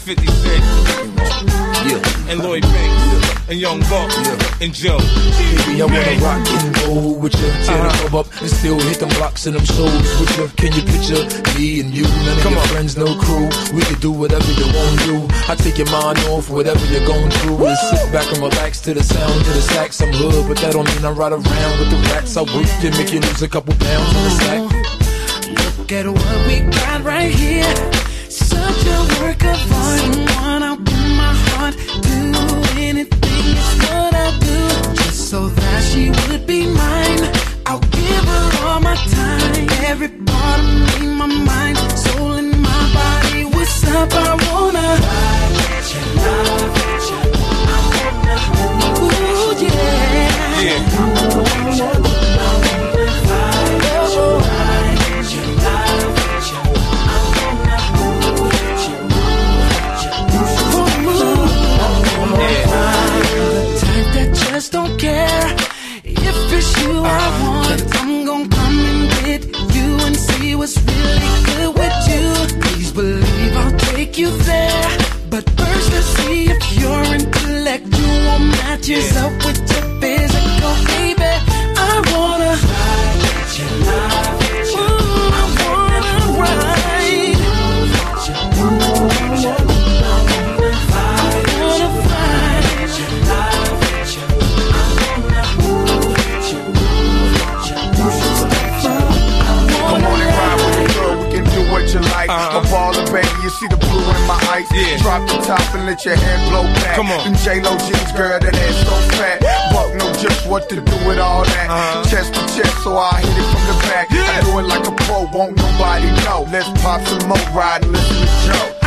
50 Cent, and Lloyd Banks, and Young Buck, and Joe. Baby, I wanna rock and roll with you, tear the club up and still hit them blocks and them shows with you. Can you picture me and you? None of your friends, no crew. We can do whatever you want to do. I take your mind off whatever you're going through and sit back and relax to the sound of the sax. I'm hood, but that don't mean I ride around with the rats. I work and make you lose a couple pounds in the sack. Look at what we got right here. Such a work of art. Someone I'll put my heart. Do anything is what I do, just so that she would be mine. I'll give her all my time. Every part of me, my mind, soul and my body. What's up? I wanna ride with you, love with you. I wanna, ooh yeah, yeah. I wanna ride with you, ride with you, love with you. I wanna move with you, the type that just don't care if it's you I want. I'm gon' come and get you and see what's really good with you. Please believe I'll take you there, but first let's see if your intellectual matches up with your physical, baby. I wanna ride with you, love with you. I wanna ride with you, move with you. A baller, baby, you see the blue in my eyes. Drop the top and let your hair blow back. Come on. Them J-Lo jeans, girl, that ass so fat. Buck know just what to do with all that. Chest to chest, so I hit it from the back. I do it like a pro, won't nobody know. Let's pop some more, ride and listen to Joe.